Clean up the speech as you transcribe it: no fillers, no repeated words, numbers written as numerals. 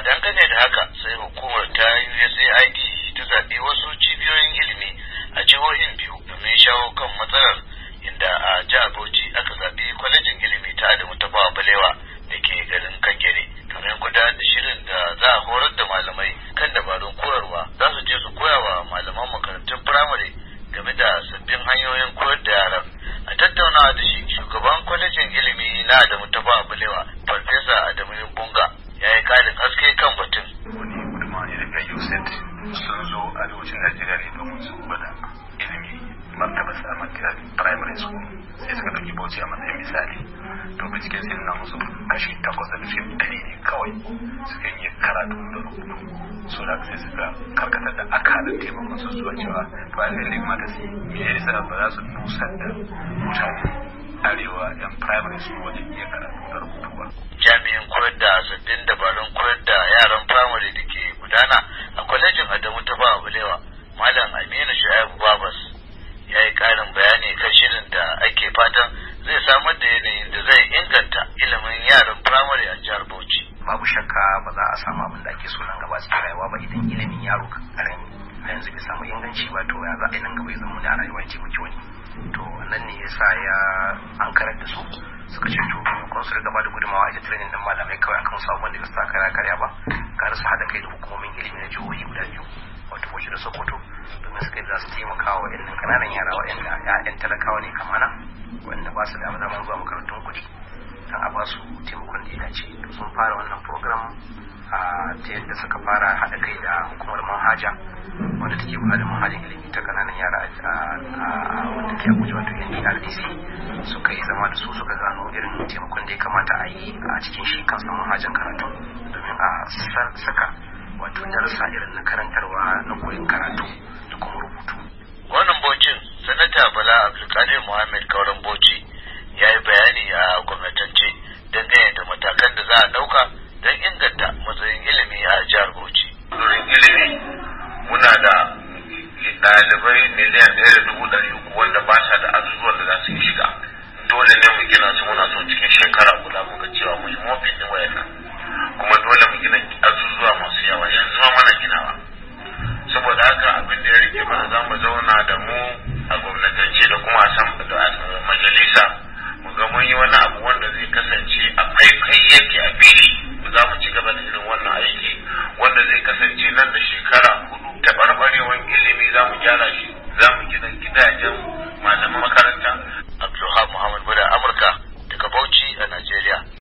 Dangane da haka sai hukumar ta USAID ta zaɓi wasu cibiyoyin ilimi a jihohin biyu domin shawo kan matsalar, inda a jihar Bauchi aka zaɓi kwalejin ilimi ta Adamu Tafawa Balewa da ke garin Kagere domin gudanar da shirin da za a horar da malamai kan dabarun koyarwa. Za su je su koya wa malaman makarantun firamare game da sabbin hanyoyin koyar da yaran. A tattaunawa da shi, shugaban kwalejin ilimi na Adamu Tafawa Balewa, Farfesa Adamu Bunga, ya yi ƙarin haske kan batun. Wani gudunmawa ne daga USAID sun zo arewacin Najeriya ne domin su gwada ilimi martaba samun primary school, sai suka ɗauki Bauchi a matsayin misali. To binciken sai nuna musu kashi 8.5 ne kawai suka yi karatu da rubutu, so da sai suka karkatar da akalin taimakon su zuwa cewa ba zai mata su me yasa ba za su nusar da mutane arewa yan primary school wajen iya karatu da rubutu ba. Jami'in koyar da sabbin dabarun koyar da yaran firamare da ke gudana a kwalejin Adamu Tafawa Balewa, Malam Aminu Shu'aibu Babas, ya yi ƙarin bayani kan shirin da ake fatan zai samar da yanayin da zai inganta ilimin yaran firamare a jihar Bauchi. Babu shakka ba za a samu abin da ake so nan gaba cikin rayuwa ba idan ilimin yaro karami a yanzu bai samu inganci ba, to ya za a yi nan gaba ya zama da rayuwar taimaki wani. To nan ne yasa ya an karar da su suka ce to kun su riga ba da gudunmawa a training din malamai kawai akan sabon da ba su ta karya ba, kar su haɗa kai da hukumomin ilimi na jihohi guda biyu, wato Bauchi da Sokoto, domin su kai za su taimaka wa irin kananan yara waɗanda ƴaƴan talakawa ne kamana, wanda ba su da zaman zuwa makarantun kuɗi, don a ba su taimakon da ya dace. To sun fara wannan program ta yadda suka fara haɗa kai da hukumar manhaja wanda take kula da manhajin ilimi ta kananan yara wanda ke Abuja, wato NDRDC. Suka yi zama da su suka gano irin taimakon da ya kamata a yi a cikin shi kansa manhajan karatu domin a saka wato darasa irin na karantarwa na koyon karatu da kuma rubutu. Wannan Bauchin, Sanata Bala Abdulkadir Muhammad Kauran Bauchi, ya yi bayani a gwamnatance dangane da matakan da za a ɗauka don inganta matsayin ilimi a jihar Bauchi. Wurin ilimi muna da ɗalibai miliyan 1.300 wanda ba sa da azuzuwan da za su yi shiga. Dole ne mu gina su, muna son cikin shekara guda muga cewa mu yi mofin